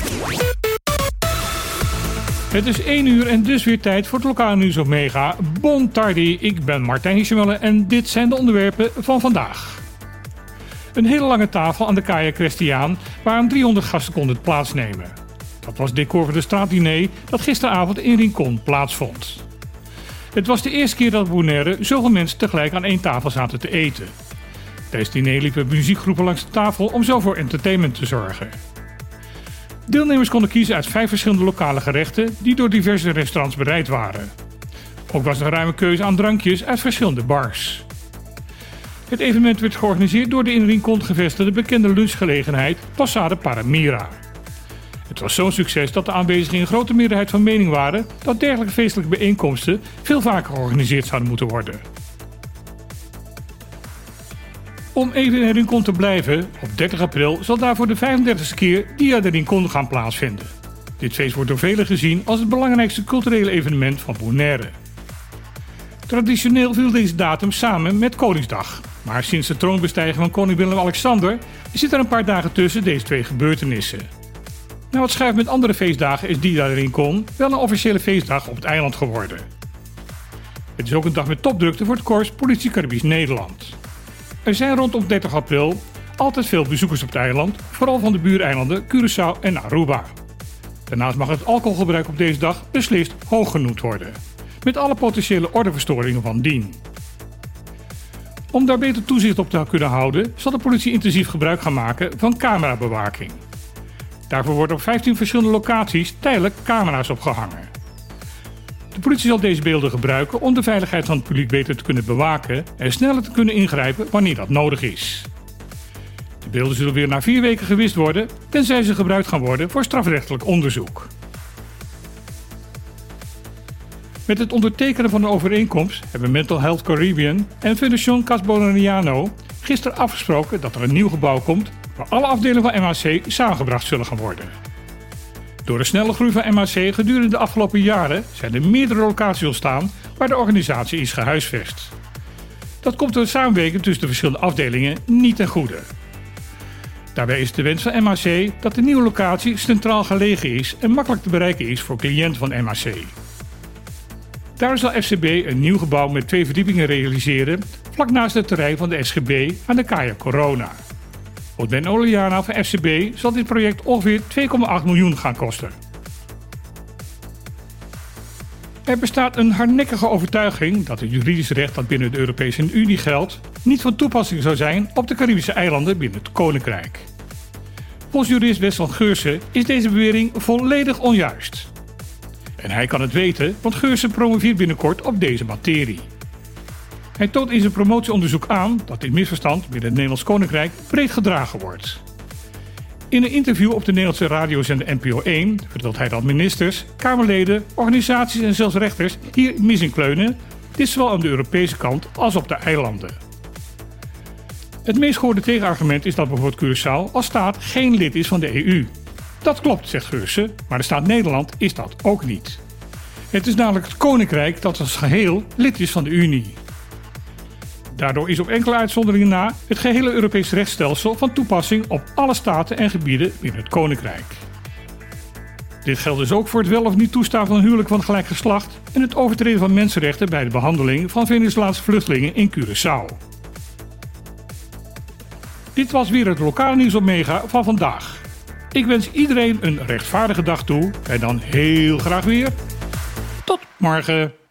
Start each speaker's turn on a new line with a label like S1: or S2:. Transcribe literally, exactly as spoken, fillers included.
S1: Het is één uur en dus weer tijd voor het lokale nieuws op Mega. Bon tardi, ik ben Martijn Hiesjemelle en dit zijn de onderwerpen van vandaag. Een hele lange tafel aan de Caia Christiaan waar driehonderd gasten konden plaatsnemen. Dat was decor voor de straatdiner dat gisteravond in Rincon plaatsvond. Het was de eerste keer dat op Bonaire zoveel mensen tegelijk aan één tafel zaten te eten. Tijdens het diner liepen muziekgroepen langs de tafel om zo voor entertainment te zorgen. Deelnemers konden kiezen uit vijf verschillende lokale gerechten die door diverse restaurants bereid waren. Ook was er een ruime keuze aan drankjes uit verschillende bars. Het evenement werd georganiseerd door de in Rincon gevestigde bekende lunchgelegenheid Posada Paramira. Het was zo'n succes dat de aanwezigen in grote meerderheid van mening waren dat dergelijke feestelijke bijeenkomsten veel vaker georganiseerd zouden moeten worden. Om even in Rincon te blijven, op dertig april zal daarvoor de vijfendertigste keer Dia de Rincon gaan plaatsvinden. Dit feest wordt door velen gezien als het belangrijkste culturele evenement van Bonaire. Traditioneel viel deze datum samen met Koningsdag, maar sinds de troonbestijging van koning Willem-Alexander zit er een paar dagen tussen deze twee gebeurtenissen. Na wat schuift met andere feestdagen is Dia de Rincon wel een officiële feestdag op het eiland geworden. Het is ook een dag met topdrukte voor het korps Politie Caribisch Nederland. Er zijn rondom dertig april altijd veel bezoekers op het eiland, vooral van de buureilanden Curaçao en Aruba. Daarnaast mag het alcoholgebruik op deze dag beslist hoog genoemd worden, met alle potentiële ordeverstoringen van dien. Om daar beter toezicht op te kunnen houden, zal de politie intensief gebruik gaan maken van camerabewaking. Daarvoor worden op vijftien verschillende locaties tijdelijk camera's opgehangen. De politie zal deze beelden gebruiken om de veiligheid van het publiek beter te kunnen bewaken en sneller te kunnen ingrijpen wanneer dat nodig is. De beelden zullen weer na vier weken gewist worden, tenzij ze gebruikt gaan worden voor strafrechtelijk onderzoek. Met het ondertekenen van de overeenkomst hebben Mental Health Caribbean en Fundación Cas Bonaireano gisteren afgesproken dat er een nieuw gebouw komt waar alle afdelingen van M H C samengebracht zullen gaan worden. Door de snelle groei van M H C gedurende de afgelopen jaren zijn er meerdere locaties ontstaan waar de organisatie is gehuisvest. Dat komt door de samenwerking tussen de verschillende afdelingen niet ten goede. Daarbij is de wens van M H C dat de nieuwe locatie centraal gelegen is en makkelijk te bereiken is voor cliënten van M H C. Daar zal F C B een nieuw gebouw met twee verdiepingen realiseren vlak naast het terrein van de S G B aan de Caia Corona. Volgens Ben Oliana van F C B zal dit project ongeveer twee komma acht miljoen gaan kosten. Er bestaat een hardnekkige overtuiging dat het juridisch recht dat binnen de Europese Unie geldt niet van toepassing zou zijn op de Caribische eilanden binnen het Koninkrijk. Volgens jurist Wessel Geursen is deze bewering volledig onjuist. En hij kan het weten, want Geursen promoveert binnenkort op deze materie. Hij toont in zijn promotieonderzoek aan dat dit misverstand binnen het Nederlands Koninkrijk breed gedragen wordt. In een interview op de Nederlandse radiozender N P O één vertelt hij dat ministers, kamerleden, organisaties en zelfs rechters hier mis in kleunen, dit zowel aan de Europese kant als op de eilanden. Het meest gehoorde tegenargument is dat bijvoorbeeld Curaçao als staat geen lid is van de E U. Dat klopt, zegt Geursen, maar de staat Nederland is dat ook niet. Het is namelijk het Koninkrijk dat als geheel lid is van de Unie. Daardoor is op enkele uitzonderingen na het gehele Europese rechtsstelsel van toepassing op alle staten en gebieden binnen het Koninkrijk. Dit geldt dus ook voor het wel of niet toestaan van een huwelijk van gelijk geslacht en het overtreden van mensenrechten bij de behandeling van Venezolaanse vluchtelingen in Curaçao. Dit was weer het lokale nieuws op Mega van vandaag. Ik wens iedereen een rechtvaardige dag toe en dan heel graag weer tot morgen.